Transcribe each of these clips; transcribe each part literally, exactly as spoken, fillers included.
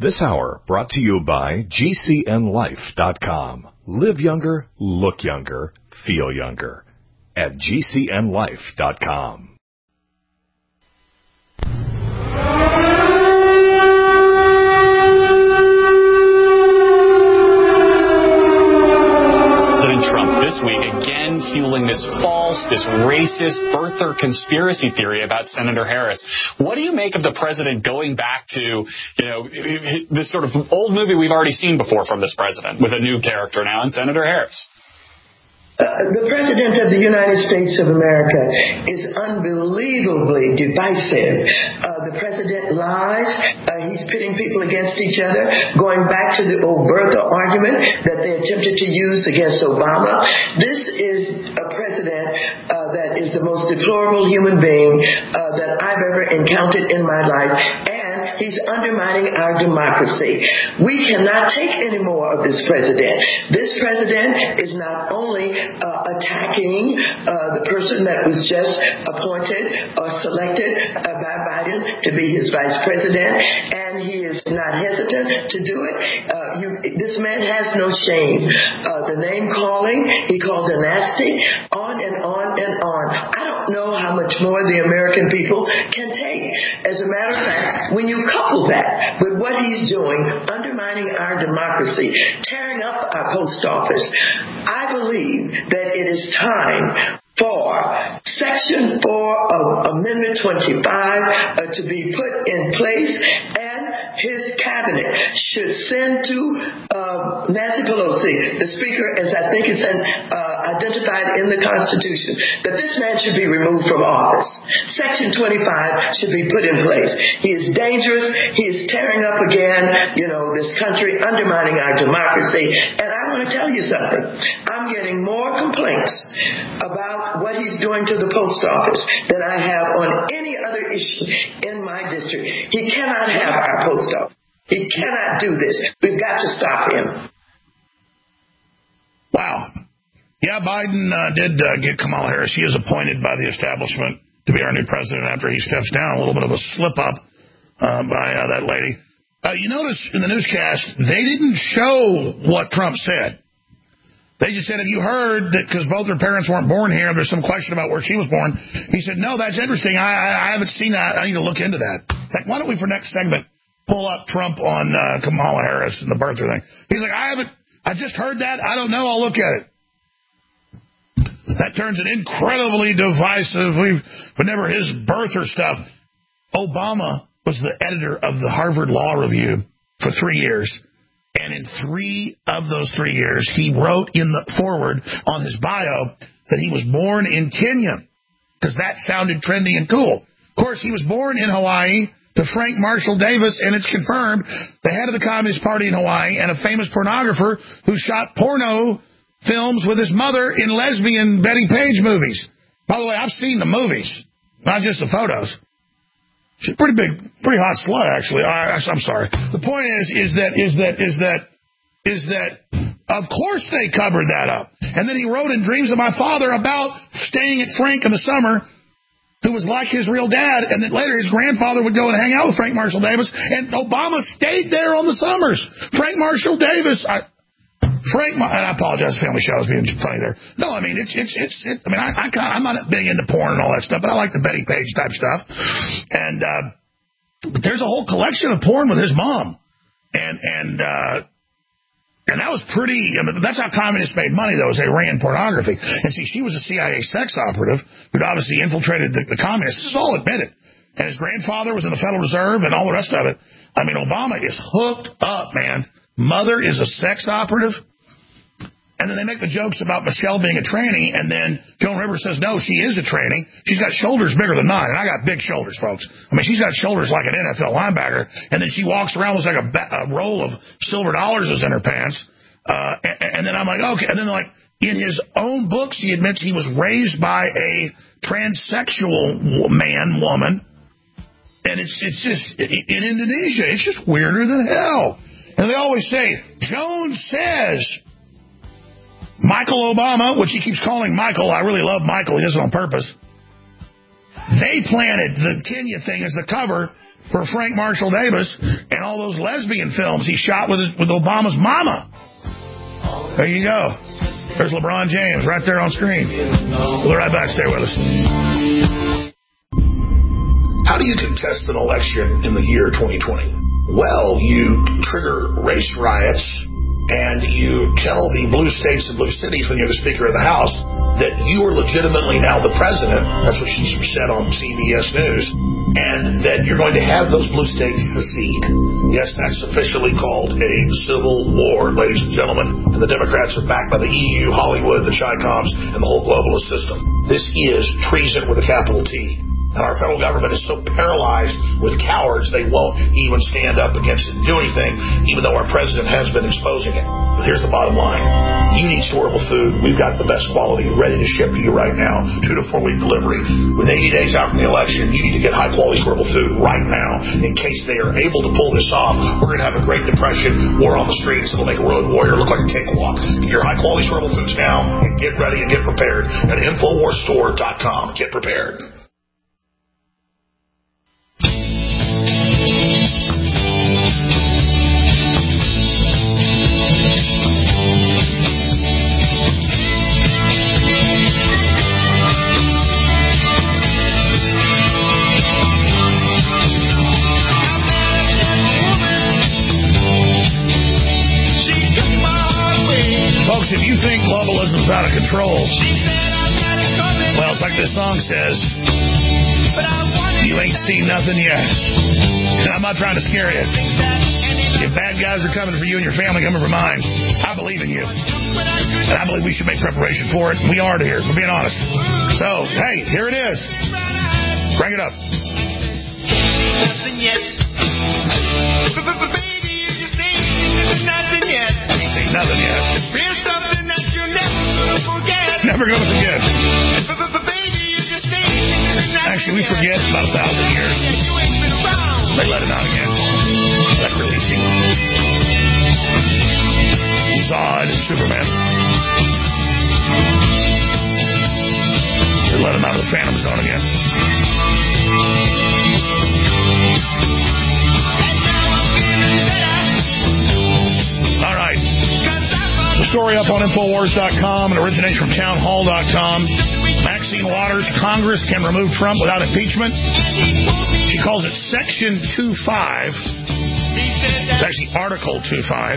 This hour brought to you by G C N life dot com. Live younger, look younger, feel younger at G C N life dot com. President Trump this week again fueling this false, this racist birther conspiracy theory about Senator Harris. What do you make of the president going back to, you know, this sort of old movie we've already seen before from this president with a new character now in Senator Harris? Uh, the President of the United States of America is unbelievably divisive. Uh, the President lies. Uh, he's pitting people against each other, going back to the old birther argument that they attempted to use against Obama. This is a president uh, that is the most deplorable human being uh, that I've ever encountered in my life. And he's undermining our democracy. We cannot take any more of this president. This president is not only uh, attacking uh, the person that was just appointed or selected uh, by Biden to be his vice president, and he is not hesitant to do it. Uh, you, this man has no shame. Uh, the name calling, he called her nasty, on and on and on. I don't know how much more the American people can take. As a matter of fact, when you couple that with what he's doing, undermining our democracy, tearing up our post office, I believe that it is time for Section four of Amendment twenty-five uh, to be put in place, and his cabinet should send to uh, Nancy Pelosi, the Speaker, as I think it's in, uh, identified in the Constitution, that this man should be removed from office. Section twenty-five should be put in place. He is dangerous. He is tearing up again, you know, this country, undermining our democracy. And I want to tell you something. I'm getting more complaints about what he's doing to the post office than I have on any other issue in my district. He cannot have our post office. He cannot do this. We've got to stop him. Wow. Yeah, Biden uh, did uh, get Kamala Harris. She is appointed by the establishment to be our new president after he steps down. A little bit of a slip up uh, by uh, that lady. Uh, you notice in the newscast, they didn't show what Trump said. They just said, have you heard that because both her parents weren't born here, there's some question about where she was born? He said, no, that's interesting. I, I, I haven't seen that. I need to look into that. Like, why don't we, for next segment, pull up Trump on uh, Kamala Harris and the birther thing? He's like, I haven't, I just heard that. I don't know. I'll look at it. That turns it incredibly divisive. We've, whenever his birther stuff, Obama was the editor of the Harvard Law Review for three years. And in three of those three years, he wrote in the foreword on his bio that he was born in Kenya because that sounded trendy and cool. Of course, he was born in Hawaii to Frank Marshall Davis, and it's confirmed, the head of the Communist Party in Hawaii and a famous pornographer who shot porno films with his mother in lesbian Betty Page movies. By the way, I've seen the movies, not just the photos. She's a pretty big, pretty hot slut, actually. I, I'm sorry. The point is, is that, is that, is that, is that, of course they covered that up. And then he wrote in Dreams of My Father about staying at Frank in the summer, who was like his real dad, and that later his grandfather would go and hang out with Frank Marshall Davis, and Obama stayed there on the summers. Frank Marshall Davis, I, Frank, and I apologize, Family Show, I was being funny there. No, I mean, it's, it's, it's, it, I mean, I, I I'm not big into porn and all that stuff, but I like the Betty Page type stuff. And, uh, but there's a whole collection of porn with his mom. And, and, uh, and that was pretty, I mean, that's how communists made money, though, is they ran pornography. And see, she was a C I A sex operative who'd obviously infiltrated the, the communists. This is all admitted. And his grandfather was in the Federal Reserve and all the rest of it. I mean, Obama is hooked up, man. Mother is a sex operative. And then they make the jokes about Michelle being a tranny, and then Joan Rivers says, no, she is a tranny. She's got shoulders bigger than mine, and I got big shoulders, folks. I mean, she's got shoulders like an N F L linebacker, and then she walks around with like a, ba- a roll of silver dollars is in her pants. Uh, and, and then I'm like, okay. And then, like, in his own books, he admits he was raised by a transsexual man, woman. And it's, it's just, in Indonesia, it's just weirder than hell. And they always say, Joan says... Michael Obama, which he keeps calling Michael. I really love Michael. He does it on purpose. They planted the Kenya thing as the cover for Frank Marshall Davis and all those lesbian films he shot with with Obama's mama. There you go. There's LeBron James right there on screen. We'll be right back. Stay with us. How do you contest an election in the year twenty twenty? Well, you trigger race riots and you tell the blue states and blue cities when you're the Speaker of the House that you are legitimately now the president. That's what she said on C B S News. And that you're going to have those blue states secede. Yes, that's officially called a civil war, ladies and gentlemen. And the Democrats are backed by the E U, Hollywood, the Chi-Coms, and the whole globalist system. This is treason with a capital T. And our federal government is so paralyzed with cowards, they won't even stand up against it and do anything, even though our president has been exposing it. But here's the bottom line. You need storable food. We've got the best quality ready to ship to you right now, two to four week delivery. With eighty days out from the election, you need to get high-quality storable food right now in case they are able to pull this off. We're going to have a Great Depression, war on the streets. It'll make a road warrior look like a cakewalk. Get your high-quality storable foods now and get ready and get prepared at Infowars Store dot com. Get prepared. If you think globalism's out of control, well, it's like this song says, you ain't seen nothing yet. And I'm not trying to scare you. If bad guys are coming for you and your family, coming for mine, I believe in you. And I believe we should make preparation for it. We are here. We're being honest. So, hey, here it is. Bring it up. Nothing yet. Baby, you just ain't nothing yet. Ain't seen nothing yet. Never gonna forget. Actually, we forget about a thousand years. They let him out again. That releasing. Zod and Superman. They let him out of the Phantom Zone again. All right. The story up on Infowars dot com. It originates from Town Hall dot com. Maxine Waters, Congress can remove Trump without impeachment. She calls it Section two five. It's actually Article two five.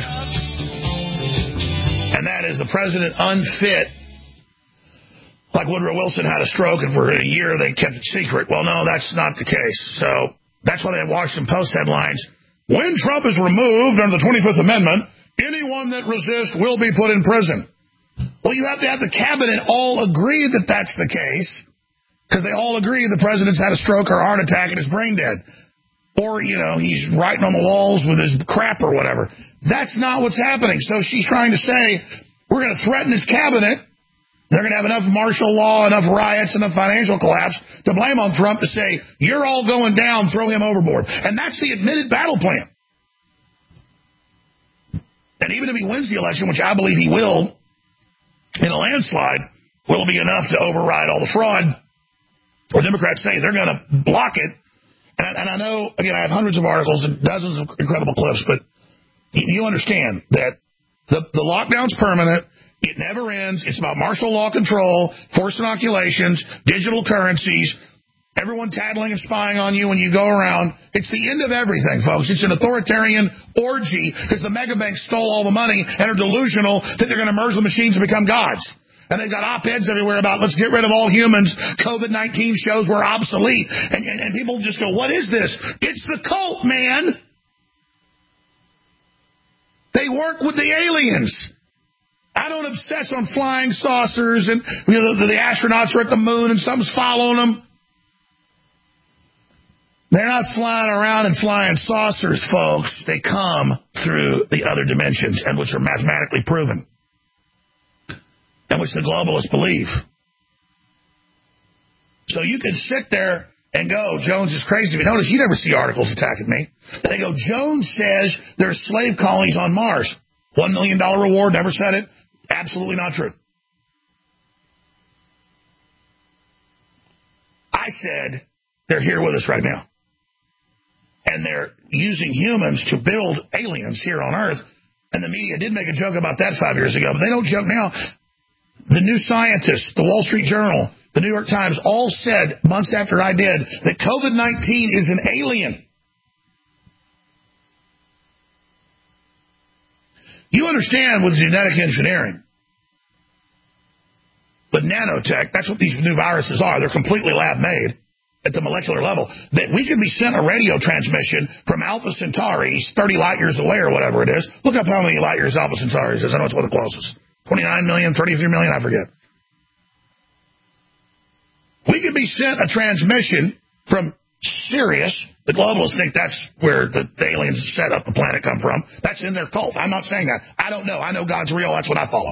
And that is the president unfit. Like Woodrow Wilson had a stroke and for a year they kept it secret. Well, no, that's not the case. So that's why they had Washington Post headlines. When Trump is removed under the twenty-fifth Amendment, anyone that resists will be put in prison. Well, you have to have the cabinet all agree that that's the case, because they all agree the president's had a stroke or a heart attack and is brain dead. Or, you know, he's writing on the walls with his crap or whatever. That's not what's happening. So she's trying to say, we're going to threaten this cabinet. They're going to have enough martial law, enough riots, enough financial collapse to blame on Trump to say, you're all going down, throw him overboard. And that's the admitted battle plan. And even if he wins the election, which I believe he will, in a landslide, will be enough to override all the fraud. Or Democrats say they're going to block it. And I, and I know, again, I have hundreds of articles and dozens of incredible clips, but you understand that the, the lockdown's permanent. It never ends. It's about martial law control, forced inoculations, digital currencies, everyone tattling and spying on you when you go around. It's the end of everything, folks. It's an authoritarian orgy because the mega banks stole all the money and are delusional that they're going to merge the machines and become gods. And they've got op-eds everywhere about let's get rid of all humans. COVID nineteen shows we're obsolete. And, and, and people just go, what is this? It's the cult, man. They work with the aliens. I don't obsess on flying saucers and you know, the, the astronauts are at the moon and something's following them. They're not flying around and flying saucers, folks. They come through the other dimensions, and which are mathematically proven, and which the globalists believe. So you can sit there and go, Jones is crazy. But notice you never see articles attacking me. They go, Jones says there's slave colonies on Mars. One million dollar reward, never said it. Absolutely not true. I I said they're here with us right now. And they're using humans to build aliens here on Earth. And the media did make a joke about that five years ago, but they don't joke now. The New Scientist, the Wall Street Journal, the New York Times all said months after I did that COVID nineteen is an alien. You understand with genetic engineering, with nanotech, that's what these new viruses are. They're completely lab-made at the molecular level. That we can be sent a radio transmission from Alpha Centauri, thirty light years away or whatever it is. Look up how many light years Alpha Centauri is. I know it's one of the closest. twenty-nine million, thirty-three million, I forget. We could be sent a transmission from Sirius. The globalists think that's where the, the aliens set up the planet come from. That's in their cult. I'm not saying that. I don't know. I know God's real. That's what I follow.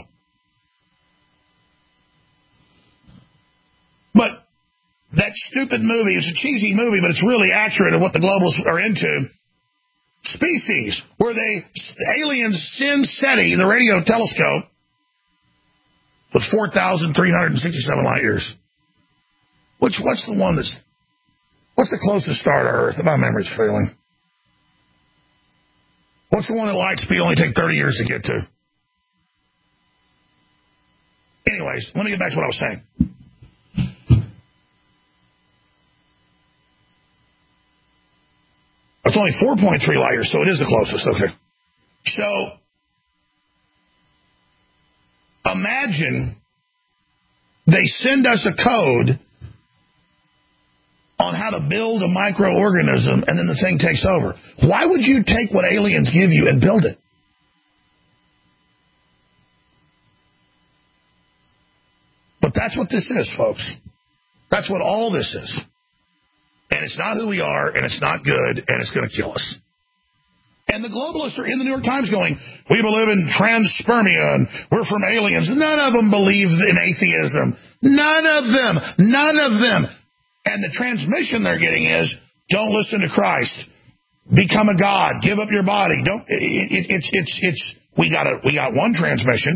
But that stupid movie, it's a cheesy movie, but it's really accurate of what the globalists are into. Species, where they, aliens send SETI, the radio telescope, with four thousand three hundred sixty-seven light years. Which, what's the one that's, what's the closest star to Earth? My memory's failing. What's the one that light speed only take thirty years to get to? Anyways, let me get back to what I was saying. It's only four point three light years, so it is the closest. Okay. So, imagine they send us a code on how to build a microorganism, and then the thing takes over. Why would you take what aliens give you and build it? But that's what this is, folks. That's what all this is. And it's not who we are, and it's not good, and it's going to kill us. And the globalists are in the New York Times going, we believe in transpermia, and we're from aliens. None of them believe in atheism. None of them. None of them. And the transmission they're getting is, don't listen to Christ. Become a god. Give up your body. Don't. It, it, it's it's it's. We got a we got one transmission,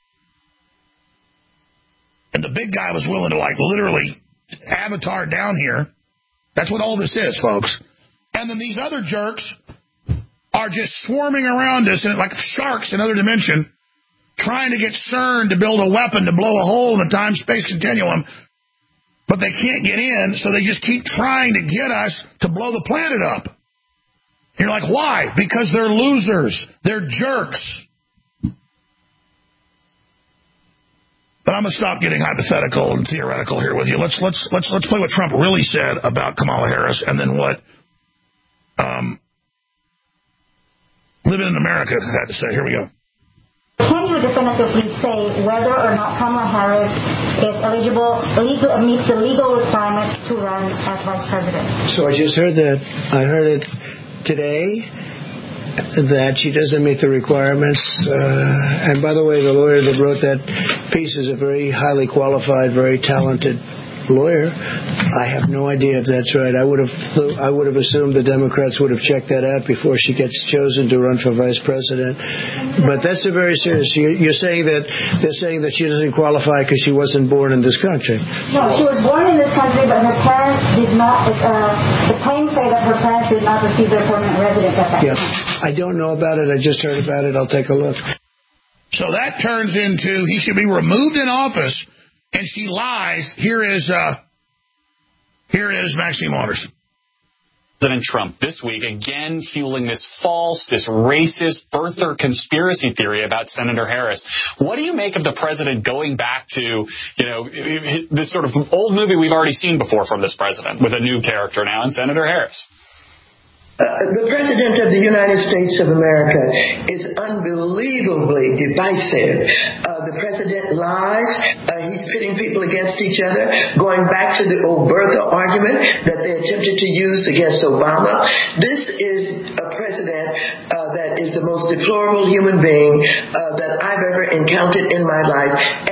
and the big guy was willing to like literally avatar down here. That's what all this is, folks. And then these other jerks are just swarming around us, and like sharks in another dimension, trying to get CERN to build a weapon to blow a hole in the time-space continuum. But they can't get in, so they just keep trying to get us to blow the planet up. You're like, why? Because they're losers. They're jerks. But I'm gonna stop getting hypothetical and theoretical here with you. Let's let's let's let's play what Trump really said about Kamala Harris, and then what um, living in America had to say. Here we go. Can you definitively say whether or not Kamala Harris is eligible, legal, meets the legal requirements to run as vice president? So I just heard that. I heard it today that she doesn't meet the requirements. Uh, and by the way, the lawyer that wrote that piece is a very highly qualified, very talented lawyer. I have no idea if that's right. I would have th- I would have assumed the Democrats would have checked that out before she gets chosen to run for vice president. But that's a very serious. You're, you're saying that they're saying that she doesn't qualify because she wasn't born in this country. No, she was born in this country, but her parents did not. Uh, the claims say that her parents did not receive their permanent residence at that yeah. time. I don't know about it. I just heard about it. I'll take a look. So that turns into he should be removed in office. And she lies. Here is uh, here is Maxine Waters. President Trump this week again fueling this false, this racist birther conspiracy theory about Senator Harris. What do you make of the president going back to, you know, this sort of old movie we've already seen before from this president with a new character now in Senator Harris? Uh, the President of the United States of America is unbelievably divisive. Uh, the President lies. Uh, he's pitting people against each other, going back to the old birther argument that they attempted to use against Obama. This is a president uh, that is the most deplorable human being uh, that I've ever encountered in my life. And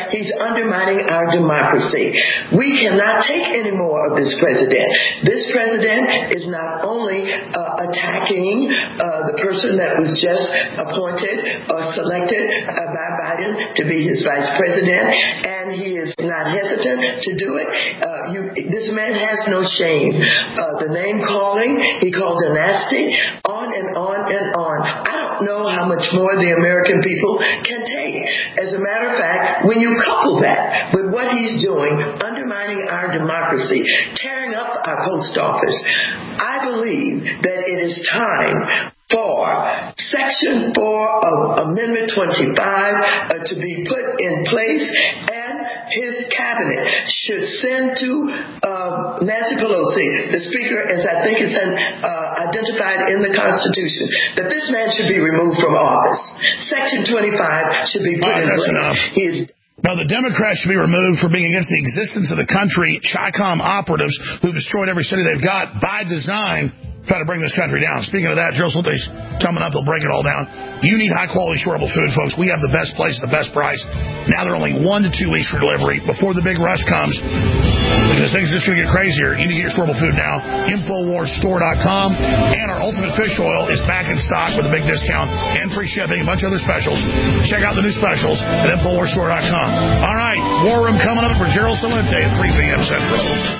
he's undermining our democracy. We cannot take any more of this president. This president is not only uh, attacking uh, the person that was just appointed or selected uh, by Biden to be his vice president, and he is not hesitant to do it. Uh, you, this man has no shame. Uh, the name calling, he called her nasty, on and on and on. I don't know how much more the American people can take. As a matter of fact, when you couple that with what he's doing, undermining our democracy, tearing up our post office, I believe that it is time for Section four of Amendment twenty-five uh, to be put in place, and his cabinet should send to uh, Nancy Pelosi, the Speaker, as I think it's an, uh, identified in the Constitution, that this man should be removed from office. Section twenty-five should be put right, in that's place. Enough. He is Now, the Democrats should be removed for being against the existence of the country. Chi-Com operatives who destroyed every city they've got by design, try to bring this country down. Speaking of that, Joe Solte's coming up. They'll break it all down. You need high-quality, storable food, folks. We have the best place at the best price. Now they're only one to two weeks for delivery before the big rush comes, because things are just going to get crazier. You need to get your storable food now. Infowars Store dot com. And our Ultimate Fish Oil is back in stock with a big discount and free shipping, a bunch of other specials. Check out the new specials at Infowars Store dot com. All right, War Room coming up for Gerald Celente at three p.m. Central.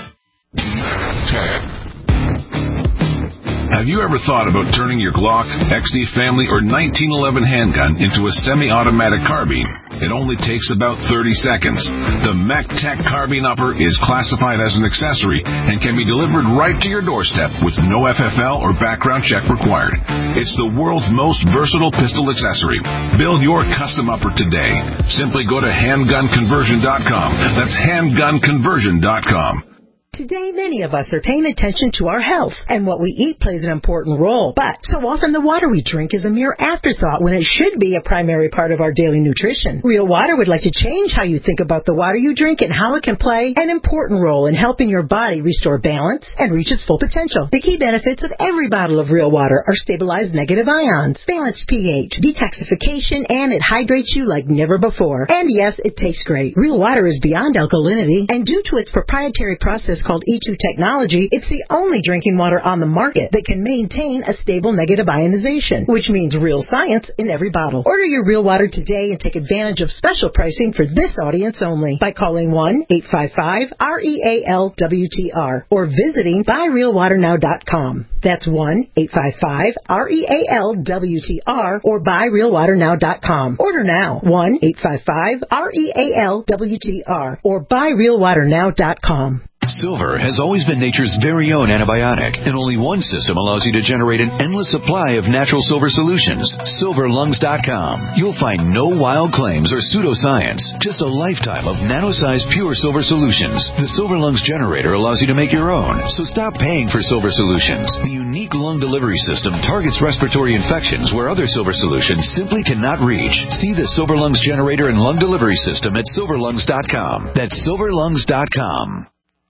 Have you ever thought about turning your Glock, X D Family, or nineteen eleven handgun into a semi-automatic carbine? It only takes about thirty seconds. The MacTech Carbine Upper is classified as an accessory and can be delivered right to your doorstep with no F F L or background check required. It's the world's most versatile pistol accessory. Build your custom upper today. Simply go to handgun conversion dot com. That's handgun conversion dot com. Today, many of us are paying attention to our health, and what we eat plays an important role. But so often the water we drink is a mere afterthought when it should be a primary part of our daily nutrition. Real Water would like to change how you think about the water you drink and how it can play an important role in helping your body restore balance and reach its full potential. The key benefits of every bottle of Real Water are stabilized negative ions, balanced pH, detoxification, and it hydrates you like never before. And yes, it tastes great. Real Water is beyond alkalinity, and due to its proprietary process called E two technology, it's the only drinking water on the market that can maintain a stable negative ionization, which means real science in every bottle. Order your Real Water today and take advantage of special pricing for this audience only by calling one eight five five R E A L W T R or visiting buy real water now dot com. That's one eight five five R E A L W T R or buy real water now dot com. Order now, one eight five five R E A L W T R or buy real water now dot com. Silver has always been nature's very own antibiotic, and only one system allows you to generate an endless supply of natural silver solutions. silver lungs dot com. You'll find no wild claims or pseudoscience, just a lifetime of nano-sized pure silver solutions. The Silver Lungs generator allows you to make your own, so stop paying for silver solutions. The unique lung delivery system targets respiratory infections where other silver solutions simply cannot reach. See the Silver Lungs generator and lung delivery system at silver lungs dot com. That's silver lungs dot com.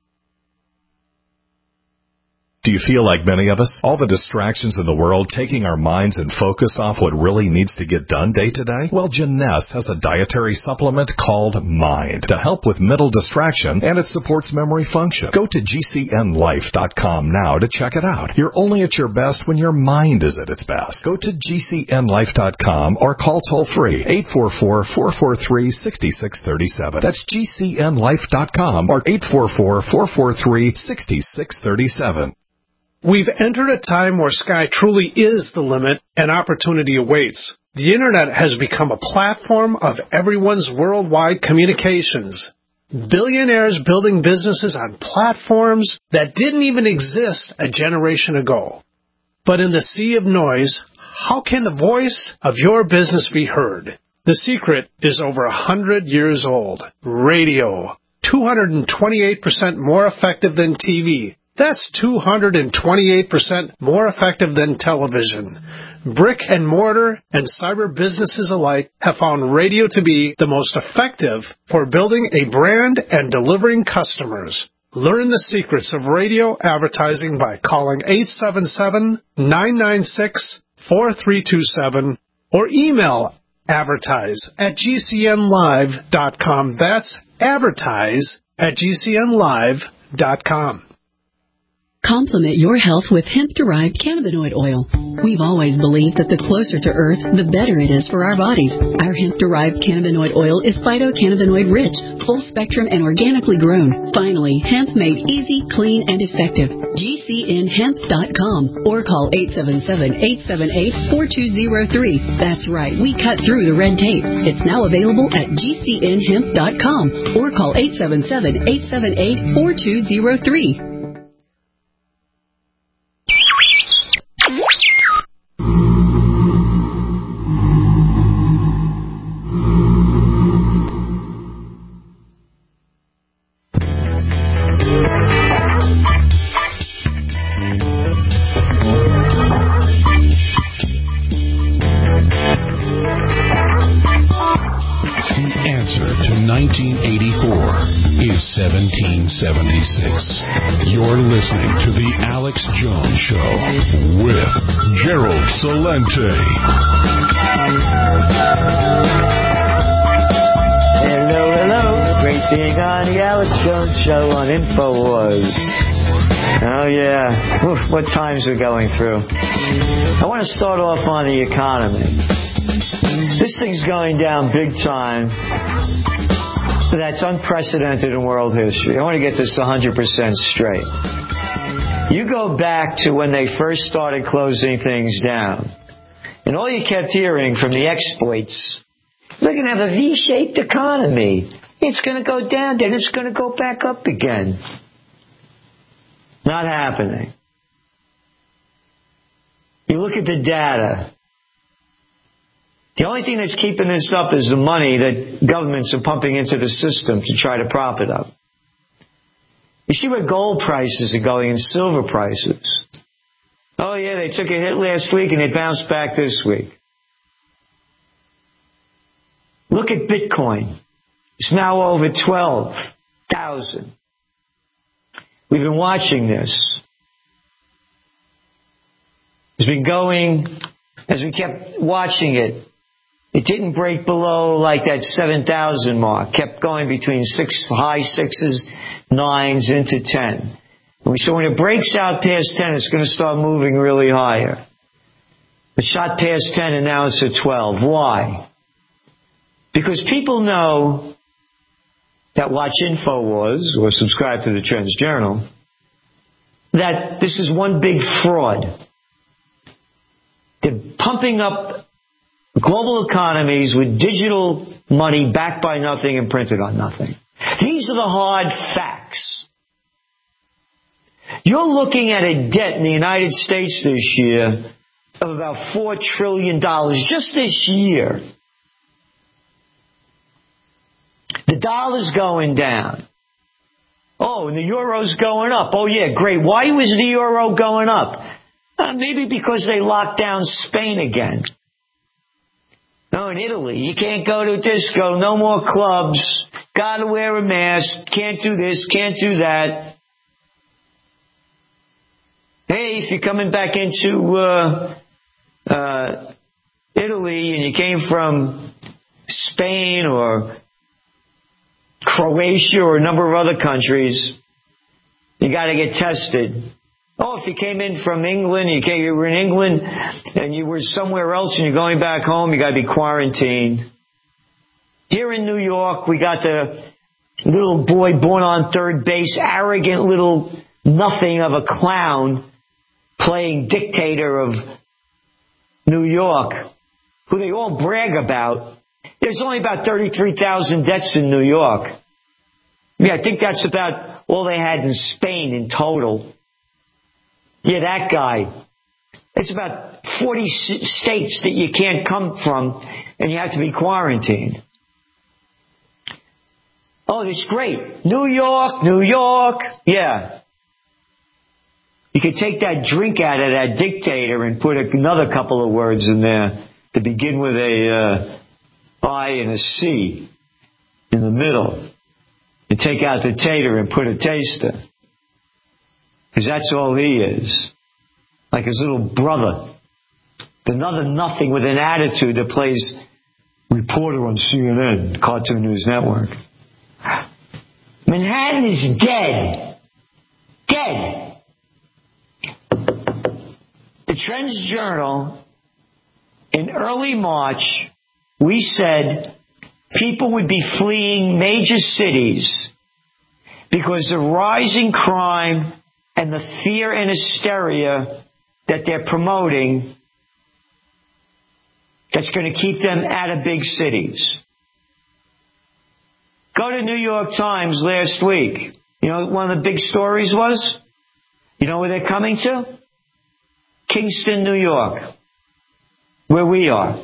Do you feel like many of us? All the distractions in the world taking our minds and focus off what really needs to get done day to day? Well, Jeunesse has a dietary supplement called Mind to help with mental distraction, and it supports memory function. Go to G C N life dot com now to check it out. You're only at your best when your mind is at its best. Go to G C N life dot com or call toll-free eight four four, four four three, six six three seven. That's G C N life dot com or eight four four, four four three, six six three seven. We've entered a time where sky truly is the limit and opportunity awaits. The Internet has become a platform of everyone's worldwide communications. Billionaires building businesses on platforms that didn't even exist a generation ago. But in the sea of noise, how can the voice of your business be heard? The secret is over a hundred years old. Radio. two hundred twenty-eight percent more effective than T V. That's two hundred twenty-eight percent more effective than television. Brick and mortar and cyber businesses alike have found radio to be the most effective for building a brand and delivering customers. Learn the secrets of radio advertising by calling eight seven seven, nine nine six, four three two seven or email advertise at G C N live dot com. That's advertise at G C N live dot com. Complement your health with hemp-derived cannabinoid oil. We've always believed that the closer to Earth, the better it is for our bodies. Our hemp-derived cannabinoid oil is phytocannabinoid-rich, full-spectrum, and organically grown. Finally, hemp made easy, clean, and effective. G C N hemp dot com or call eight seven seven, eight seven eight, four two zero three. That's right, we cut through the red tape. It's now available at G C N hemp dot com or call eight seven seven, eight seven eight, four two zero three. seventeen seventy-six. You're listening to The Alex Jones Show with Gerald Celente. Hello, hello. Great being on The Alex Jones Show on InfoWars. Oh, yeah. Oof, what times we're going through. I want to start off on the economy. This thing's going down big time. That's unprecedented in world history. I want to get this one hundred percent straight. You go back to when they first started closing things down, and all you kept hearing from the experts, we're going to have a V-shaped economy. It's going to go down, then it's going to go back up again. Not happening. You look at the data. The only thing that's keeping this up is the money that governments are pumping into the system to try to prop it up. You see where gold prices are going and silver prices. Oh, yeah, they took a hit last week and they bounced back this week. Look at Bitcoin. It's now over twelve thousand. We've been watching this. It's been going, as we kept watching it, it didn't break below like that seven thousand mark. Kept going between six, high sixes, nines, into ten. And we saw when it breaks out past ten, it's going to start moving really higher. It shot past ten and now it's at twelve. Why? Because people know that watch InfoWars or subscribe to the Trends Journal that this is one big fraud. They're pumping up global economies with digital money backed by nothing and printed on nothing. These are the hard facts. You're looking at a debt in the United States this year of about four trillion dollars just this year. The dollar's going down. Oh, and the euro's going up. Oh, yeah, great. Why was the euro going up? Uh, maybe because they locked down Spain again. No, in Italy, you can't go to a disco, no more clubs, gotta wear a mask, can't do this, can't do that. Hey, if you're coming back into uh, uh, Italy and you came from Spain or Croatia or a number of other countries, you gotta get tested. Oh, if you came in from England, you, came, you were in England, and you were somewhere else, and you're going back home, you got to be quarantined. Here in New York, we got the little boy born on third base, arrogant little nothing of a clown, playing dictator of New York, who they all brag about. There's only about thirty-three thousand deaths in New York. Yeah, I think that's about all they had in Spain in total. Yeah, that guy. It's about forty states that you can't come from, and you have to be quarantined. Oh, that's great. New York, New York. Yeah. You could take that drink out of that dictator and put another couple of words in there to begin with a uh, I and a C in the middle. And take out the tater and put a taster. Because that's all he is. Like his little brother. Another nothing with an attitude that plays reporter on C N N, Cartoon News Network. Manhattan is dead. Dead. The Trends Journal, in early March, we said people would be fleeing major cities because of rising crime and the fear and hysteria that they're promoting that's going to keep them out of big cities. Go to New York Times last week. You know what one of the big stories was? You know where they're coming to? Kingston, New York, where we are.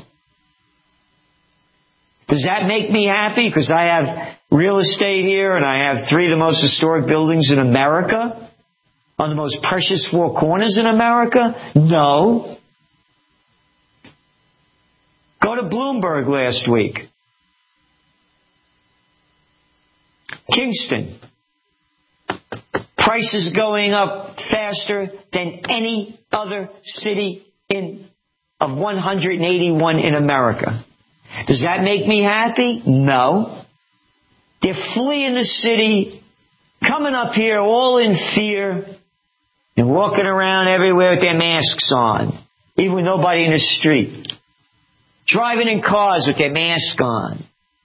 Does that make me happy? Because I have real estate here and I have three of the most historic buildings in America on the most precious four corners in America? No. Go to Bloomberg last week. Kingston. Prices going up faster than any other city in of one hundred eighty-one in America. Does that make me happy? No. They're fleeing the city, coming up here all in fear, and walking around everywhere with their masks on, even with nobody in the street. Driving in cars with their mask on.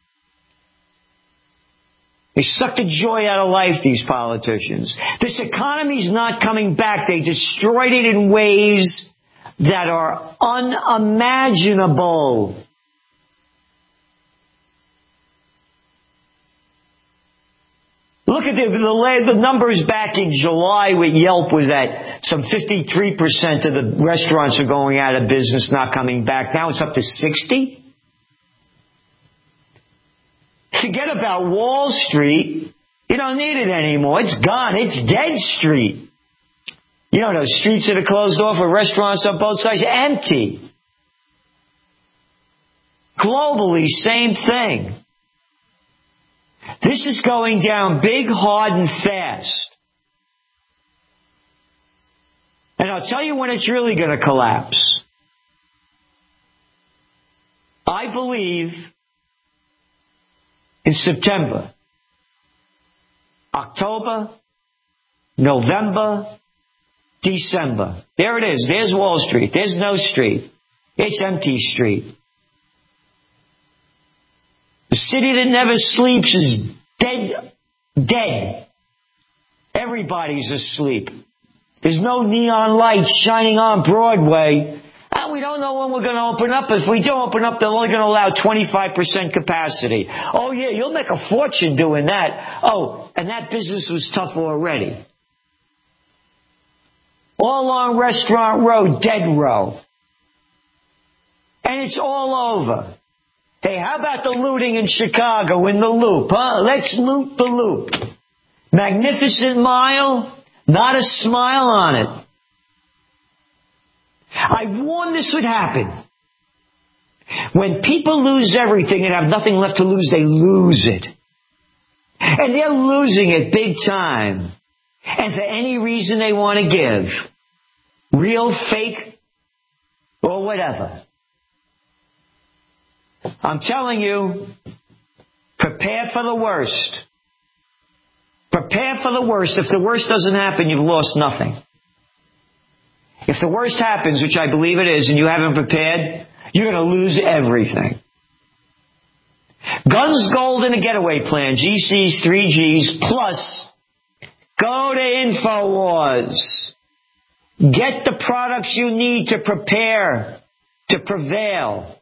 They suck the joy out of life, these politicians. This economy's not coming back. They destroyed it in ways that are unimaginable. Look at the, the, the numbers back in July with Yelp was at some fifty-three percent of the restaurants are going out of business, not coming back. Now it's up to sixty. Forget about Wall Street. You don't need it anymore. It's gone. It's dead street. You know those streets that are closed off with restaurants on both sides? Empty. Globally, same thing. This is going down big, hard, and fast. And I'll tell you when it's really going to collapse. I believe in September, October, November, December. There it is. There's Wall Street. There's no street. It's empty street. The city that never sleeps is dead. Dead. Everybody's asleep. There's no neon lights shining on Broadway. And we don't know when we're going to open up. If we do open up, they're only going to allow twenty-five percent capacity. Oh, yeah, you'll make a fortune doing that. Oh, and that business was tough already. All along Restaurant Row, dead row. And it's all over. Hey, how about the looting in Chicago in the Loop, huh? Let's loot the Loop. Magnificent Mile, not a smile on it. I warned this would happen. When people lose everything and have nothing left to lose, they lose it. And they're losing it big time. And for any reason they want to give. Real, fake, or whatever. I'm telling you, prepare for the worst. Prepare for the worst. If the worst doesn't happen, you've lost nothing. If the worst happens, which I believe it is, and you haven't prepared, you're going to lose everything. Guns, gold, and a getaway plan. G Cs, three Gs, plus go to InfoWars. Get the products you need to prepare, to prevail.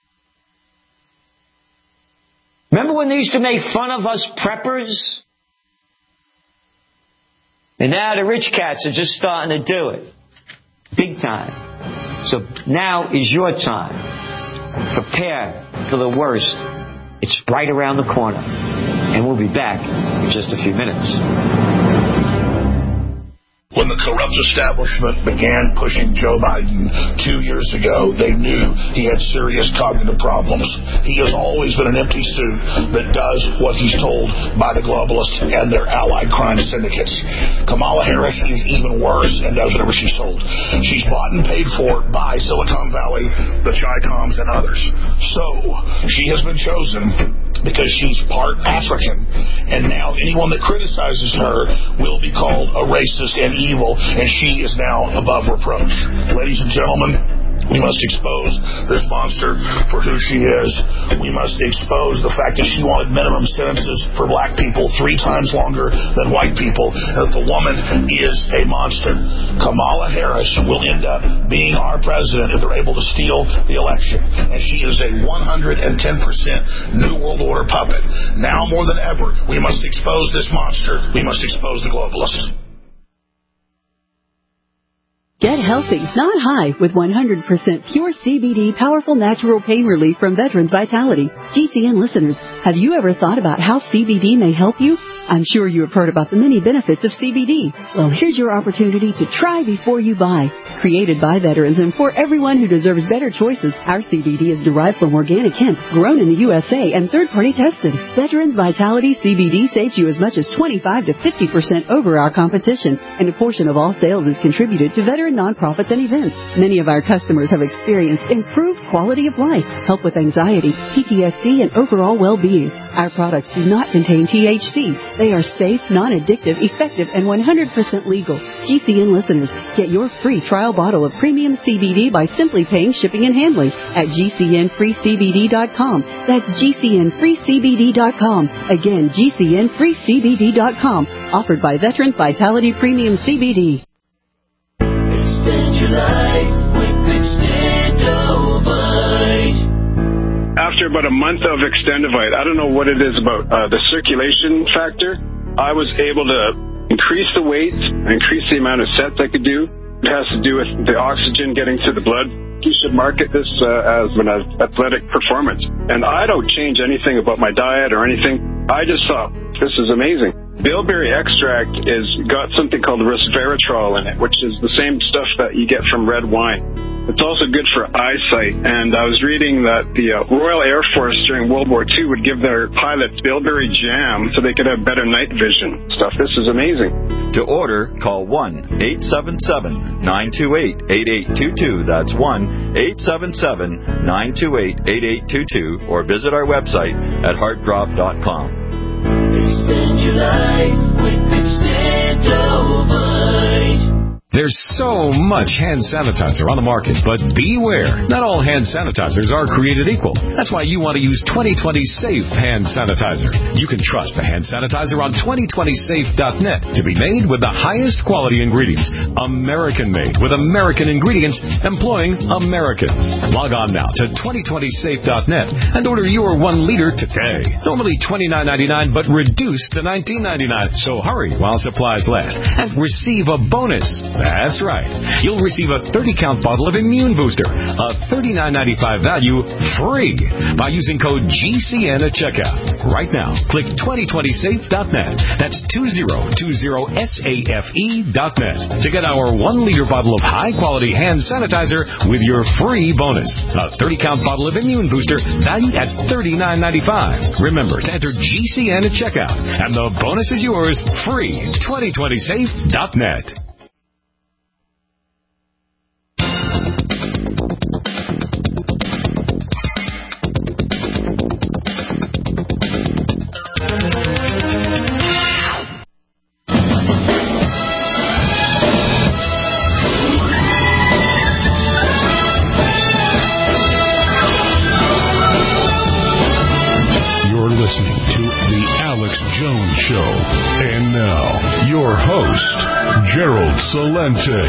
Remember when they used to make fun of us preppers? And now the rich cats are just starting to do it. Big time. So now is your time. Prepare for the worst. It's right around the corner. And we'll be back in just a few minutes. When the corrupt establishment began pushing Joe Biden two years ago, they knew he had serious cognitive problems. He has always been an empty suit that does what he's told by the globalists and their allied crime syndicates. Kamala Harris is even worse and does whatever she's told. She's bought and paid for by Silicon Valley, the Chi-Coms, and others. So, she has been chosen because she's part African, and now anyone that criticizes her will be called a racist and evil, and she is now above reproach. Ladies and gentlemen, we must expose this monster for who she is. We must expose the fact that she wanted minimum sentences for black people three times longer than white people, and that the woman is a monster. Kamala Harris will end up being our president if they're able to steal the election, and she is a one hundred ten percent New World Order puppet. Now more than ever, we must expose this monster. We must expose the globalists. Get healthy, not high, with one hundred percent pure C B D powerful natural pain relief from Veterans Vitality. G C N listeners, have you ever thought about how C B D may help you? I'm sure you have heard about the many benefits of C B D. Well, here's your opportunity to try before you buy. Created by veterans and for everyone who deserves better choices, our C B D is derived from organic hemp, grown in the U S A, and third-party tested. Veterans Vitality C B D saves you as much as twenty-five to fifty percent over our competition, and a portion of all sales is contributed to veteran nonprofits and events. Many of our customers have experienced improved quality of life, help with anxiety, P T S D, and overall well-being. Our products do not contain T H C. They are safe, non-addictive, effective, and one hundred percent legal. G C N listeners, get your free trial bottle of premium C B D by simply paying shipping and handling at G C N free C B D dot com. That's G C N free C B D dot com. Again, G C N free C B D dot com. Offered by Veterans Vitality Premium C B D. Extend your life with Extendovite. After about a month of Extendovite, I don't know what it is about uh, the circulation factor, I was able to increase the weight, increase the amount of sets I could do. It has to do with the oxygen getting to the blood. You should market this uh, as an athletic performance. And I don't change anything about my diet or anything. I just thought, this is amazing. Bilberry extract is got something called resveratrol in it, which is the same stuff that you get from red wine. It's also good for eyesight, and I was reading that the uh, Royal Air Force during World War Two would give their pilots bilberry jam so they could have better night vision stuff. This is amazing. To order, call one eight seven seven, nine two eight, eight eight two two. That's one eight seven seven, nine two eight, eight eight two two, or visit our website at heartdrop dot com. Extend your life with Extendovite. There's so much hand sanitizer on the market, but beware. Not all hand sanitizers are created equal. That's why you want to use twenty twenty Safe Hand Sanitizer. You can trust the hand sanitizer on twenty twenty safe dot net to be made with the highest quality ingredients. American-made with American ingredients employing Americans. Log on now to twenty twenty safe dot net and order your one liter today. Normally twenty-nine ninety-nine, but reduced to nineteen ninety-nine. So hurry while supplies last and receive a bonus. That's right. You'll receive a thirty count bottle of Immune Booster, a thirty-nine ninety-five value, free by using code G C N at checkout. Right now, click twenty twenty safe dot net. That's two zero two zero safe dot net to get our one liter bottle of high-quality hand sanitizer with your free bonus. A thirty count bottle of Immune Booster valued at thirty-nine ninety-five. Remember to enter G C N at checkout, and the bonus is yours free. twenty twenty safe dot net. And now, your host, Gerald Celente.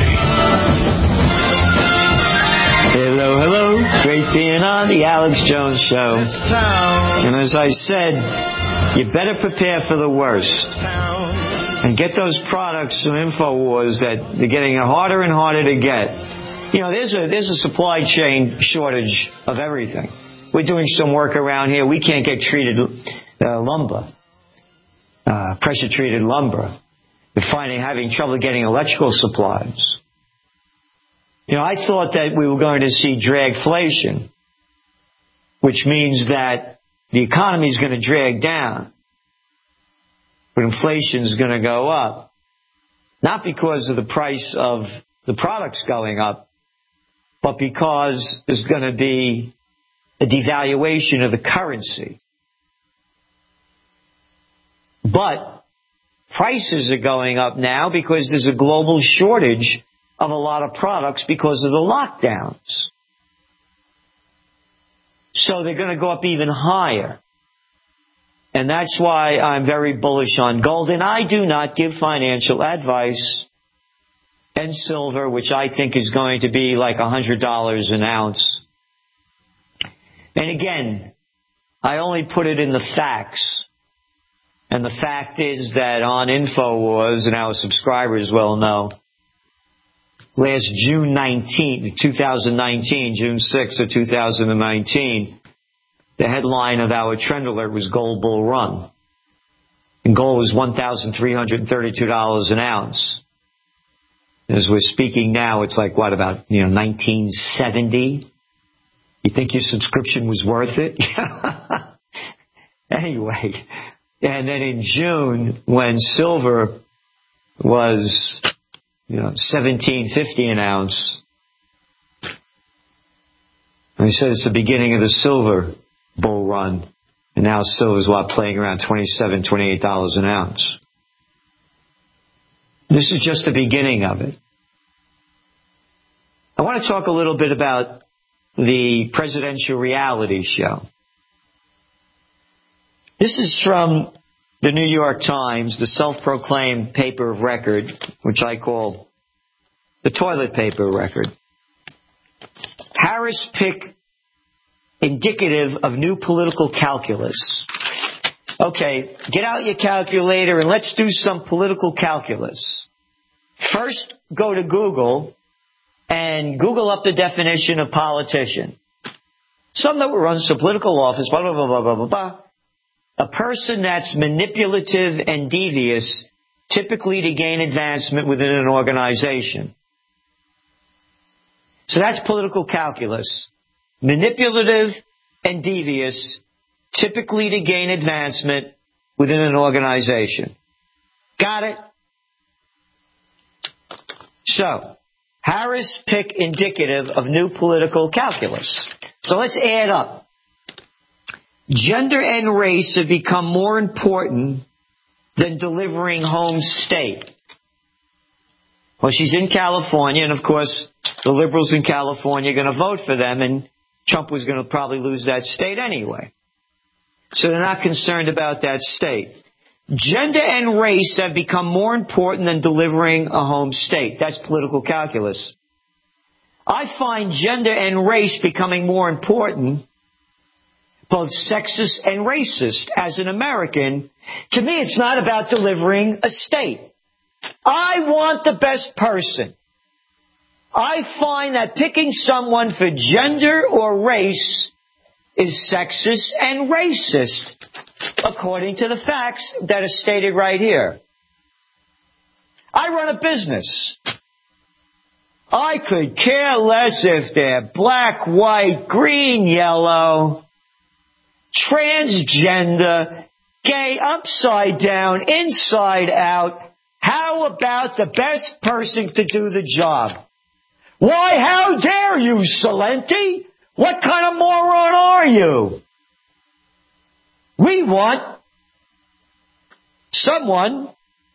Hello, hello. Great being on the Alex Jones Show. And as I said, you better prepare for the worst. And get those products from InfoWars that they're getting harder and harder to get. You know, there's a, there's a supply chain shortage of everything. We're doing some work around here. We can't get treated uh, lumber. Uh, pressure-treated lumber. They're finding having trouble getting electrical supplies. You know, I thought that we were going to see dragflation, which means that the economy is going to drag down, but inflation is going to go up. Not because of the price of the products going up, but because there's going to be a devaluation of the currency. But prices are going up now because there's a global shortage of a lot of products because of the lockdowns. So they're going to go up even higher. And that's why I'm very bullish on gold. And I do not give financial advice. And silver, which I think is going to be like one hundred dollars an ounce. And again, I only put it in the facts. And the fact is that on InfoWars, and our subscribers well know, last June nineteenth, twenty nineteen, June sixth of two thousand nineteen, the headline of our trend alert was Gold Bull Run. And gold was one thousand three hundred thirty-two dollars an ounce. As we're speaking now, it's like, what, about, you know, nineteen seventy? You think your subscription was worth it? Anyway, and then in June, when silver was, you know, seventeen fifty an ounce, and he said it's the beginning of the silver bull run, and now silver's what, playing around twenty-seven, twenty-eight dollars an ounce. This is just the beginning of it. I want to talk a little bit about the presidential reality show. This is from the New York Times, the self-proclaimed paper of record, which I call the toilet paper record. Harris pick indicative of new political calculus. Okay, get out your calculator and let's do some political calculus. First, go to Google and Google up the definition of politician. Someone that runs for political office, blah, blah, blah, blah, blah, blah, blah. A person that's manipulative and devious, typically to gain advancement within an organization. So that's political calculus. Manipulative and devious, typically to gain advancement within an organization. Got it? So, Harris pick indicative of new political calculus. So let's add up. Gender and race have become more important than delivering home state. Well, she's in California, and of course, the liberals in California are going to vote for them, and Trump was going to probably lose that state anyway. So they're not concerned about that state. Gender and race have become more important than delivering a home state. That's political calculus. I find gender and race becoming more important, both sexist and racist. As an American, to me, it's not about delivering a state. I want the best person. I find that picking someone for gender or race is sexist and racist, according to the facts that are stated right here. I run a business. I could care less if they're black, white, green, yellow, transgender, gay, upside down, inside out. How about the best person to do the job? Why, how dare you, Salenti? What kind of moron are you? We want someone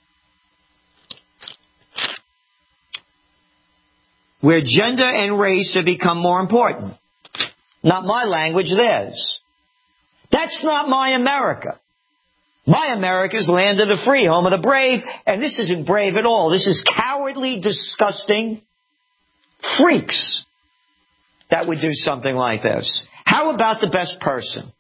where gender and race have become more important. Not my language, theirs. That's not my America. My America is land of the free, home of the brave, and this isn't brave at all. This is cowardly, disgusting freaks that would do something like this. How about the best person?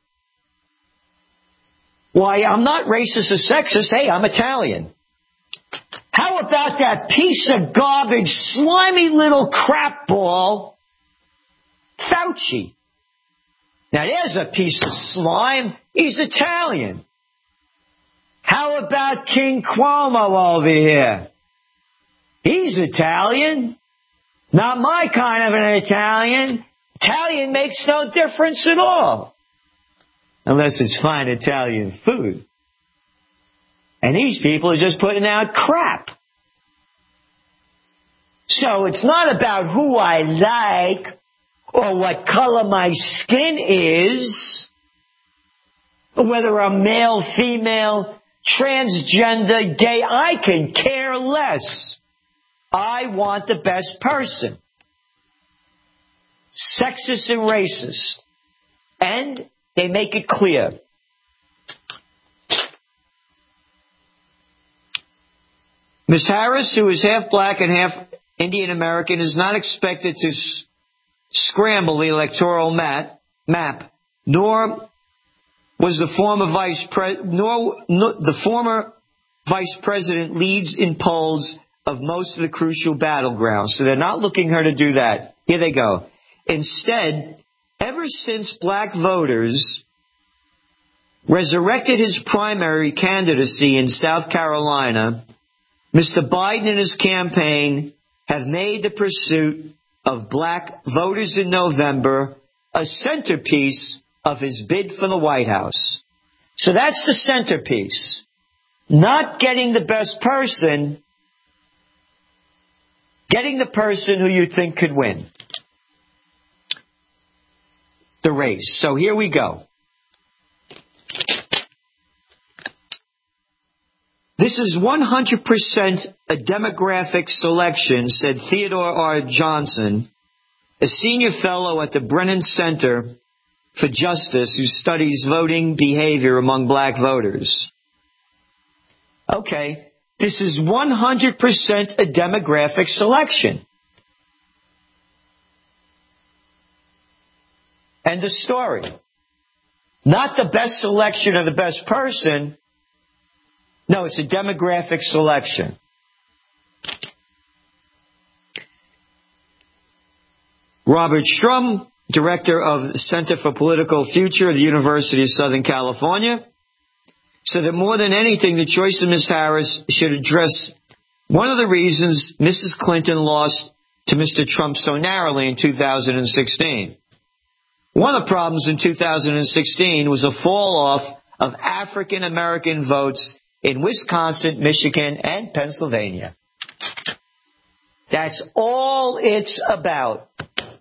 Why, I'm not racist or sexist. Hey, I'm Italian. How about that piece of garbage, slimy little crap ball, Fauci? Now, there's a piece of slime. He's Italian. How How about King Cuomo over here? He's Italian. Not my kind of an Italian. Italian makes no difference at all. Unless it's fine Italian food. And these people are just putting out crap. So it's not about who I like or what color my skin is, or whether I'm male, female, transgender, gay. I can care less. I want the best person. Sexist and racist. And they make it clear. Miz Harris, who is half black and half Indian American, is not expected to s- scramble the electoral map, map, nor was the former vice pre- nor no, the former vice president leads in polls of most of the crucial battlegrounds. So they're not looking her to do that. Here they go. Instead, ever since black voters resurrected his primary candidacy in South Carolina, Mister Biden and his campaign have made the pursuit of black voters in November a centerpiece of his bid for the White House. So that's the centerpiece. Not getting the best person, getting the person who you think could win the race. So here we go. This is one hundred percent a demographic selection, said Theodore R. Johnson, a senior fellow at the Brennan Center for Justice who studies voting behavior among black voters. Okay, this is one hundred percent a demographic selection. End of story. Not the best selection of the best person. No, it's a demographic selection. Robert Strum, director of the Center for Political Future at the University of Southern California, said that more than anything, the choice of Miz Harris should address one of the reasons Missus Clinton lost to Mister Trump so narrowly in two thousand sixteen. One of the problems in two thousand sixteen was a fall-off of African American votes in Wisconsin, Michigan, and Pennsylvania. That's all it's about.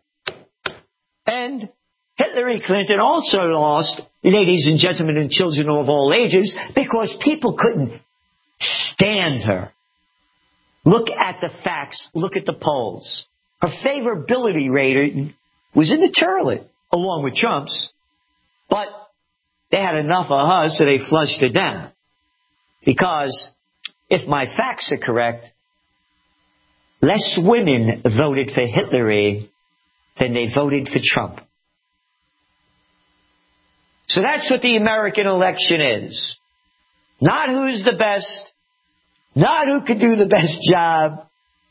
And Hillary Clinton also lost, ladies and gentlemen and children of all ages, because people couldn't stand her. Look at the facts. Look at the polls. Her favorability rating was in the toilet, along with Trump's. But they had enough of her, so they flushed it down. Because if my facts are correct, less women voted for Hillary than they voted for Trump. So that's what the American election is. Not who's the best, not who could do the best job.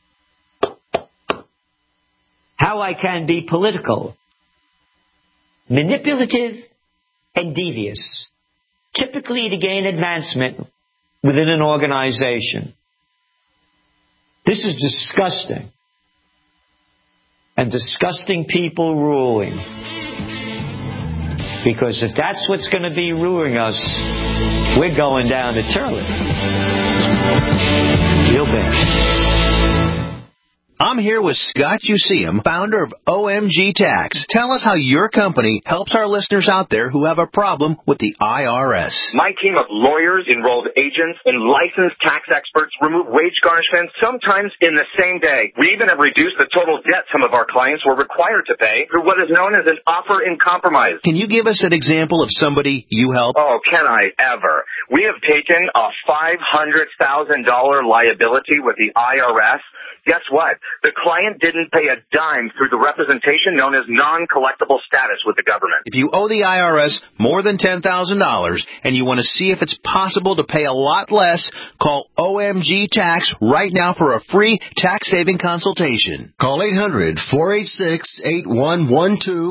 How I can be political, manipulative, and devious, typically to gain advancement within an organization. This is disgusting. And disgusting people ruling. Because if that's what's going to be ruling us, we're going down the toilet. Real bad. I'm here with Scott Useum, founder of O M G Tax. Tell us how your company helps our listeners out there who have a problem with the I R S. My team of lawyers, enrolled agents, and licensed tax experts remove wage garnishments sometimes in the same day. We even have reduced the total debt some of our clients were required to pay through what is known as an offer in compromise. Can you give us an example of somebody you help? Oh, can I ever? We have taken a five hundred thousand dollars liability with the I R S. Guess what? The client didn't pay a dime through the representation known as non-collectible status with the government. If you owe the I R S more than ten thousand dollars and you want to see if it's possible to pay a lot less, call O M G Tax right now for a free tax-saving consultation. Call eight hundred, four eight six, eight one one two.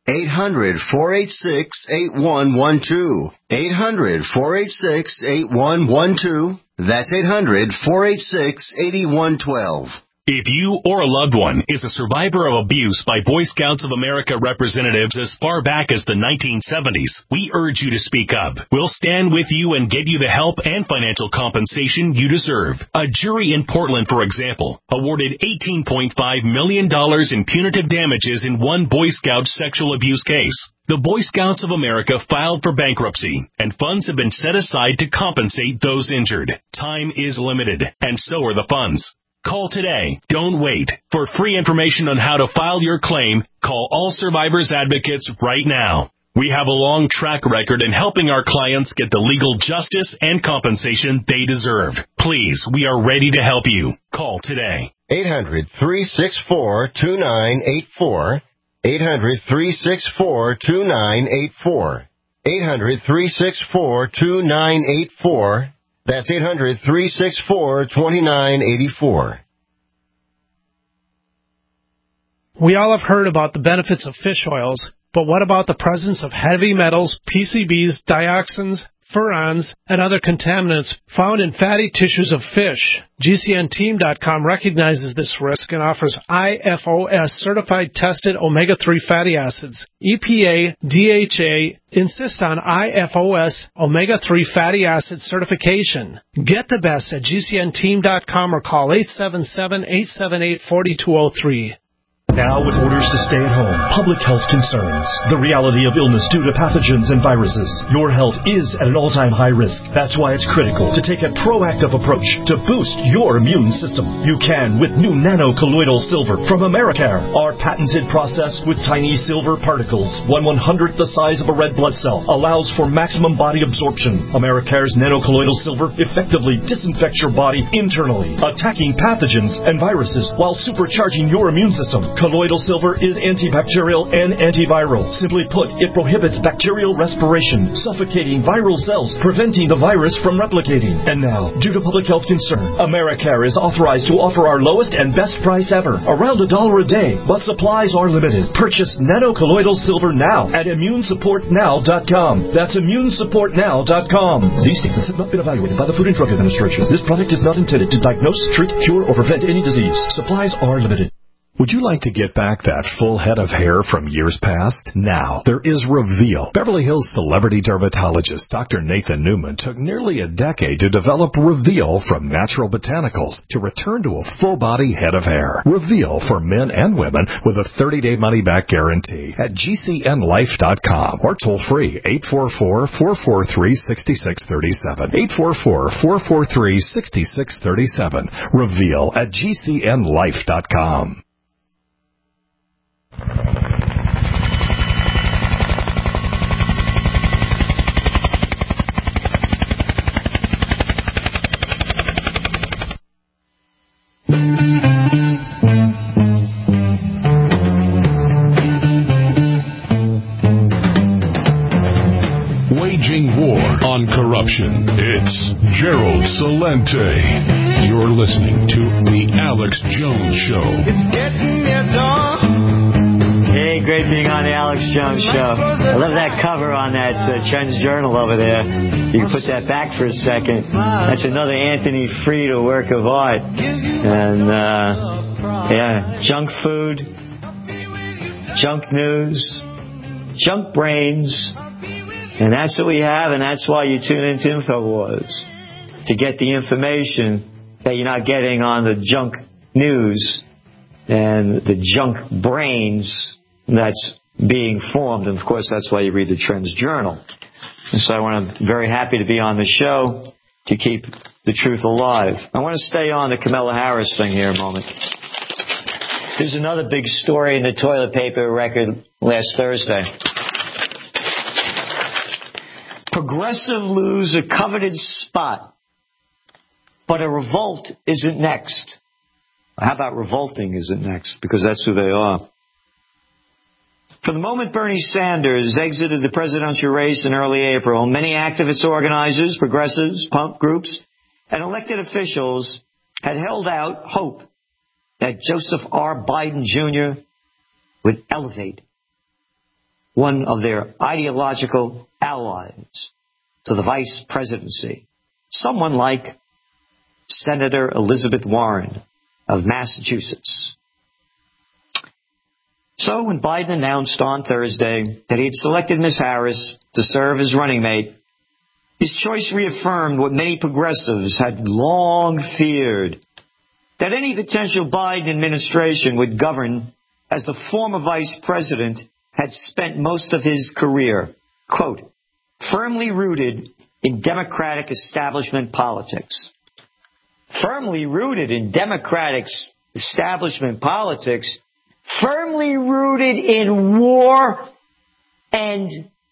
eight hundred, four eight six, eight one one two. eight hundred, four eight six, eight one one two. That's eight hundred, four eight six, eight one one two. If you or a loved one is a survivor of abuse by Boy Scouts of America representatives as far back as the nineteen seventies, we urge you to speak up. We'll stand with you and get you the help and financial compensation you deserve. A jury in Portland, for example, awarded eighteen point five million dollars in punitive damages in one Boy Scout sexual abuse case. The Boy Scouts of America filed for bankruptcy, and funds have been set aside to compensate those injured. Time is limited, and so are the funds. Call today. Don't wait. For free information on how to file your claim, call All Survivors Advocates right now. We have a long track record in helping our clients get the legal justice and compensation they deserve. Please, we are ready to help you. Call today. eight hundred, three six four, two nine eight four. eight hundred, three six four, two nine eight four. eight hundred, three six four, two nine eight four. That's eight hundred, three six four, two nine eight four. We all have heard about the benefits of fish oils, but what about the presence of heavy metals, P C Bs, dioxins, furans, and other contaminants found in fatty tissues of fish? G C N team dot com recognizes this risk and offers I F O S certified tested omega three fatty acids. E P A, D H A insist on I F O S omega three fatty acid certification. Get the best at G C N team dot com or call eight seven seven, eight seven eight, four two zero three. Now with orders to stay at home, public health concerns, the reality of illness due to pathogens and viruses, your health is at an all-time high risk. That's why it's critical to take a proactive approach to boost your immune system. You can with new nano-colloidal silver from Americare. Our patented process with tiny silver particles, one one hundredth the size of a red blood cell, allows for maximum body absorption. Americare's nano-colloidal silver effectively disinfects your body internally, attacking pathogens and viruses while supercharging your immune system. Colloidal silver is antibacterial and antiviral. Simply put, it prohibits bacterial respiration, suffocating viral cells, preventing the virus from replicating. And now, due to public health concern, Americare is authorized to offer our lowest and best price ever, around a dollar a day, but supplies are limited. Purchase nano-colloidal silver now at immune support now dot com. That's immune support now dot com. These statements have not been evaluated by the Food and Drug Administration. This product is not intended to diagnose, treat, cure, or prevent any disease. Supplies are limited. Would you like to get back that full head of hair from years past? Now, there is Reveal. Beverly Hills celebrity dermatologist Doctor Nathan Newman took nearly a decade to develop Reveal from natural botanicals to return to a full-body head of hair. Reveal for men and women with a thirty-day money-back guarantee at G C N life dot com or toll-free eight four four, four four three, six six three seven. eight four four, four four three, six six three seven. Reveal at G C N life dot com. Waging war on corruption. It's Gerald Celente. You're listening to The Alex Jones Show. It's getting near dawn. Hey, great being on the Alex Jones Show. I love that cover on that uh, Trends Journal over there. You can put that back for a second. That's another Anthony Frieda work of art. And, uh, yeah, junk food, junk news, junk brains. And that's what we have, and that's why you tune into InfoWars. To get the information that you're not getting on the junk news and the junk brains that's being formed. And, of course, that's why you read the Trends Journal. And so I want to, very happy to be on the show to keep the truth alive. I want to stay on the Kamala Harris thing here a moment. There's another big story in the toilet paper record last Thursday. Progressive lose a coveted spot, but a revolt isn't next. How about revolting isn't next? Because that's who they are. From the moment Bernie Sanders exited the presidential race in early April, many activists, organizers, progressives, punk groups, and elected officials had held out hope that Joseph R. Biden Junior would elevate one of their ideological allies to the vice presidency, someone like Senator Elizabeth Warren of Massachusetts. So when Biden announced on Thursday that he had selected Miz Harris to serve as running mate, his choice reaffirmed what many progressives had long feared, that any potential Biden administration would govern as the former vice president had spent most of his career, quote, firmly rooted in Democratic establishment politics. Firmly rooted in Democratic establishment politics, firmly rooted in war and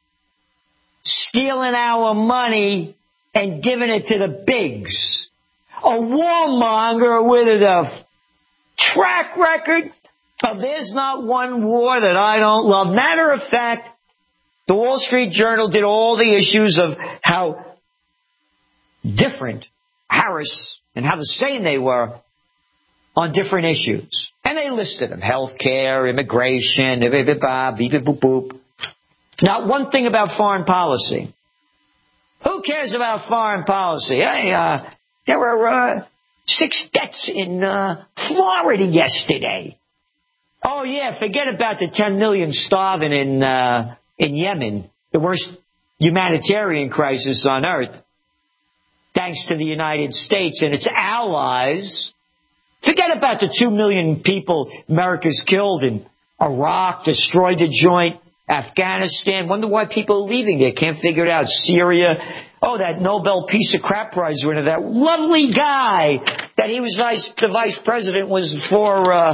stealing our money and giving it to the bigs. A warmonger with a track record of there's not one war that I don't love. Matter of fact, the Wall Street Journal did all the issues of how different Harris and how the same they were on different issues. And they listed them. Health care, immigration, beep, boop, boop. Not one thing about foreign policy. Who cares about foreign policy? Hey, uh, there were uh, six deaths in uh, Florida yesterday. Oh, yeah, forget about the ten million starving in uh, in Yemen, the worst humanitarian crisis on earth, thanks to the United States and its allies. Forget about the two million people America's killed in Iraq, destroyed the joint, Afghanistan. Wonder why people are leaving there. Can't figure it out. Syria. Oh, that Nobel Peace of Crap Prize winner, that lovely guy that he was vice, the vice president was for, uh,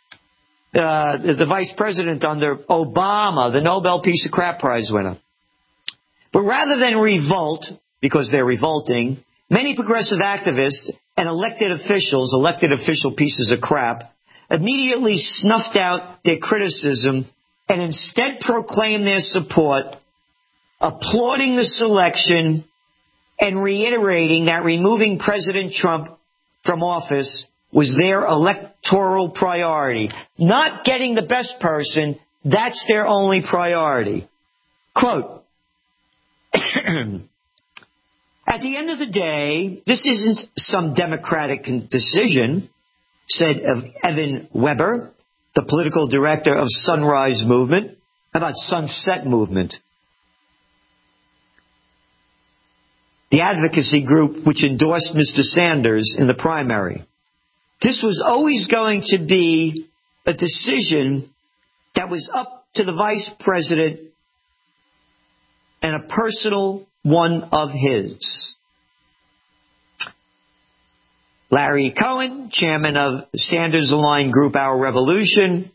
uh, the vice president under Obama, the Nobel Peace of Crap Prize winner. But rather than revolt, because they're revolting, many progressive activists and elected officials, elected official pieces of crap, immediately snuffed out their criticism and instead proclaimed their support, applauding the selection and reiterating that removing President Trump from office was their electoral priority. Not getting the best person, that's their only priority. Quote, at the end of the day, this isn't some Democratic decision, said Evan Weber, the political director of Sunrise Movement. How about Sunset Movement? The advocacy group which endorsed Mister Sanders in the primary. This was always going to be a decision that was up to the vice president and a personal one of his. Larry Cohen, chairman of Sanders-aligned group Our Revolution,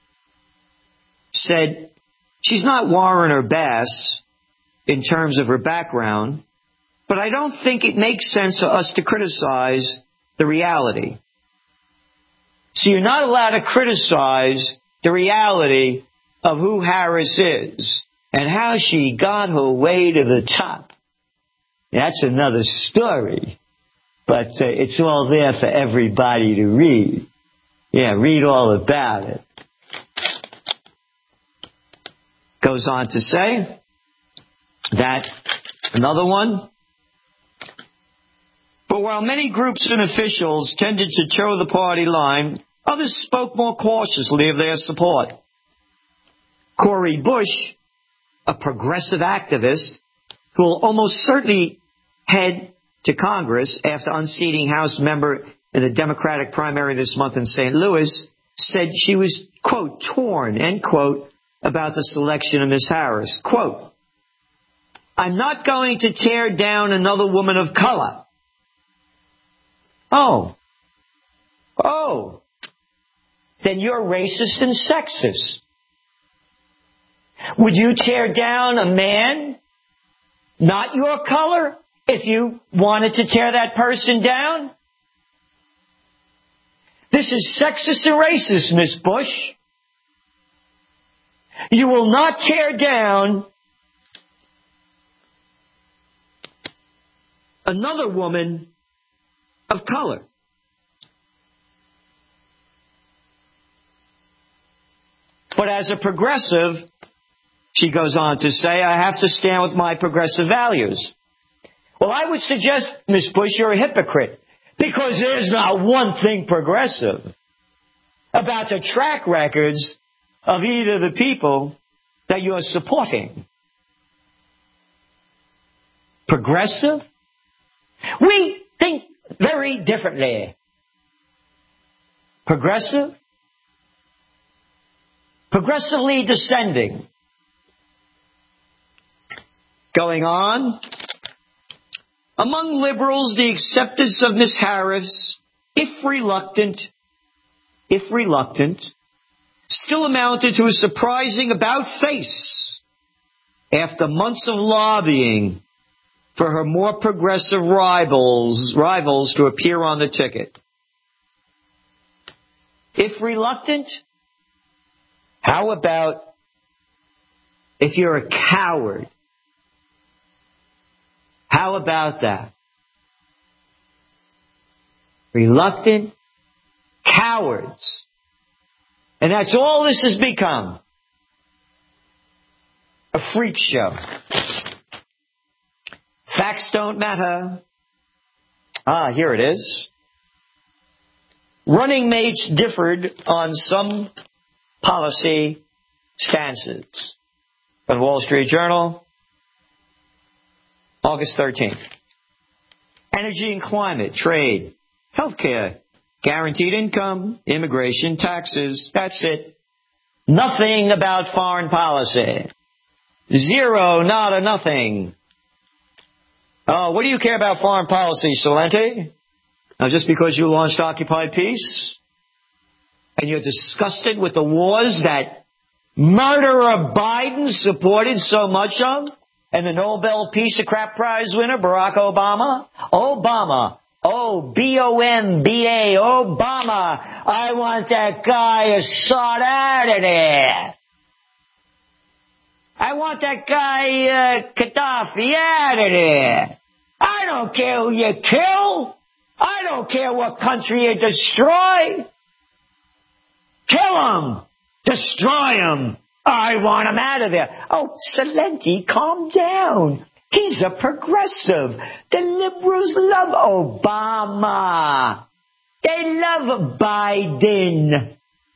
said she's not Warren or Bass in terms of her background, but I don't think it makes sense for us to criticize the reality. So you're not allowed to criticize the reality of who Harris is and how she got her way to the top. That's another story. But uh, it's all there for everybody to read. Yeah, read all about it. Goes on to say that, another one, but while many groups and officials tended to toe the party line, others spoke more cautiously of their support. Cori Bush, a progressive activist who will almost certainly head to Congress after unseating House member in the Democratic primary this month in Saint Louis, said she was, quote, torn, end quote, about the selection of Miz Harris. Quote, I'm not going to tear down another woman of color. Oh. Oh. Then you're racist and sexist. Would you tear down a man, not your color, if you wanted to tear that person down? This is sexist and racist, Miss Bush. You will not tear down another woman of color. But as a progressive, she goes on to say, I have to stand with my progressive values. Well, I would suggest, Miz Bush, you're a hypocrite, because there's not one thing progressive about the track records of either the people that you're supporting. Progressive? We think very differently. Progressive? Progressively descending. Going on. Among liberals, the acceptance of Miss Harris, if reluctant, if reluctant, still amounted to a surprising about-face after months of lobbying for her more progressive rivals, rivals to appear on the ticket. If reluctant, how about if you're a coward? How about that? Reluctant cowards. And that's all this has become. A freak show. Facts don't matter. Ah, here it is. Running mates differed on some policy stances. From the Wall Street Journal, August thirteenth. Energy and climate, trade, healthcare, guaranteed income, immigration, taxes. That's it. Nothing about foreign policy. Zero, not a nothing. Oh, what do you care about foreign policy, Celente? Now, just because you launched Occupy Peace and you're disgusted with the wars that murderer Biden supported so much of, and the Nobel Peace and Crap Prize winner, Barack Obama? Obama. Oh, B O M B A, Obama. I want that guy shot out of there. I want that guy, uh, Gaddafi out of there. I don't care who you kill. I don't care what country you destroy. Kill him. Destroy him. I want him out of there. Oh, Celente, calm down. He's a progressive. The liberals love Obama. They love Biden.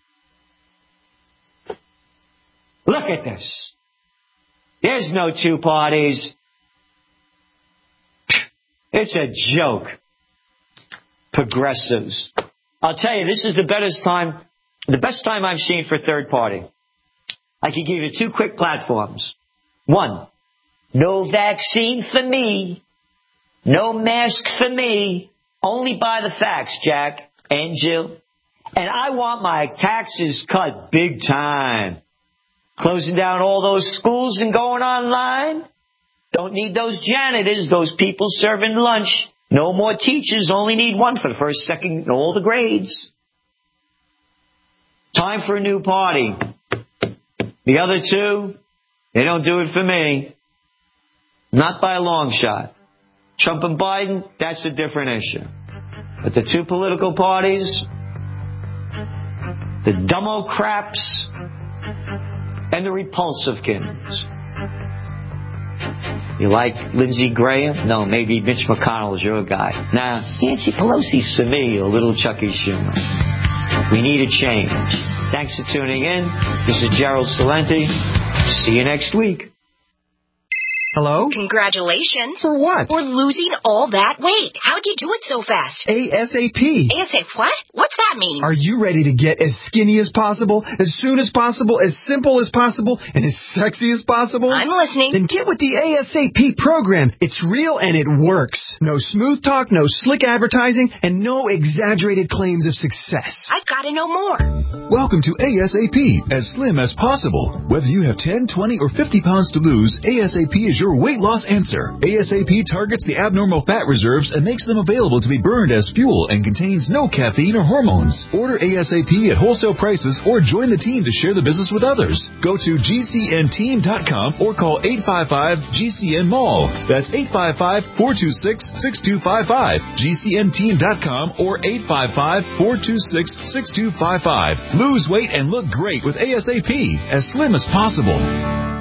Look at this. There's no two parties. It's a joke. Progressives. I'll tell you, this is the best time, the best time I've seen for third party. I can give you two quick platforms. One, no vaccine for me. No mask for me. Only buy the facts, Jack and Jill. And I want my taxes cut big time. Closing down all those schools and going online. Don't need those janitors, those people serving lunch. No more teachers, only need one for the first, second, and all the grades. Time for a new party. The other two, they don't do it for me. Not by a long shot. Trump and Biden, that's a different issue. But the two political parties, the Democrats and the Repulsivekins. You like Lindsey Graham? No, maybe Mitch McConnell is your guy. Nah, Nancy Pelosi's to me a little Chucky Schumer. We need a change. Thanks for tuning in. This is Gerald Celente. See you next week. Hello? Congratulations. For what? For losing all that weight. How'd you do it so fast? ASAP. ASAP what? What's that mean? Are you ready to get as skinny as possible, as soon as possible, as simple as possible, and as sexy as possible? I'm listening. Then get with the ASAP program. It's real and it works. No smooth talk, no slick advertising, and no exaggerated claims of success. I've got to know more. Welcome to ASAP, as slim as possible. Whether you have ten, twenty, or fifty pounds to lose, ASAP is your weight loss answer. ASAP targets the abnormal fat reserves and makes them available to be burned as fuel and contains no caffeine or hormones. Order ASAP at wholesale prices or join the team to share the business with others. Go to G C N team dot com or call eight five five G C N mall. That's eight five five, four two six, six two five five. G C N team dot com or eight five five, four two six, six two five five. Lose weight and look great with ASAP, as slim as possible.